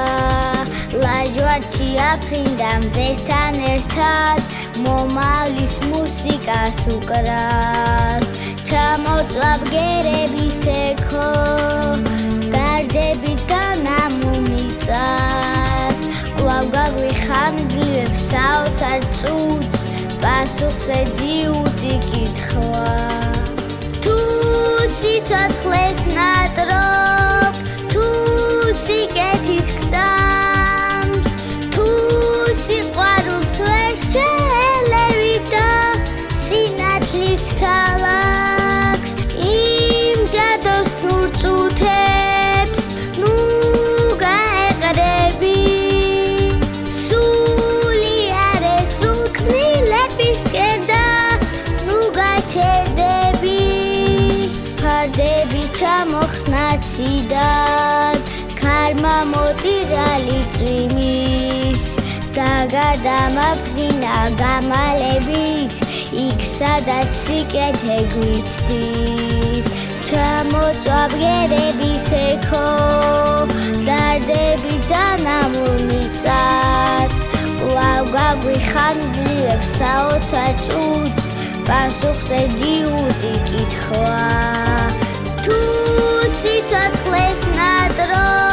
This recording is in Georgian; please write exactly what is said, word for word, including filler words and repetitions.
ლაჟვარდში აფრინდა მზესთან ერთად მომავლის მუსიკას უკრავს ჩამოწვა ბგერების ექო გარდებით განამომიწას კვლავ გაგვიხანგლებს საოცარ წუთს პასუხზე ძიუდი კითხვა თუ სიცოცხლეს ნატრობ თუ სიკეთის გწამს თუ სიყვარულს ვერ შეელევი და სინათლის ქალაქს იმ ჯადოს ნურ წუთებს ნუ გაეყრები სული არე სულ ქმნილებისკენ და ნუ გაჩერდები ფარდები ჩამოხსნა ციდან ქარმა მოტირალი წვიმის და გადამაფრინა გამალებით იქ სადაც სიკეთე გვიცდის ჩამოწვა ბგერების ექო დარდებით დანამომიწას კვლავ გაგვიხანგლებს საოცარ წუთს პასუხზე ძიუდი კითხვა თუ სიცოცხლეს ნატრობ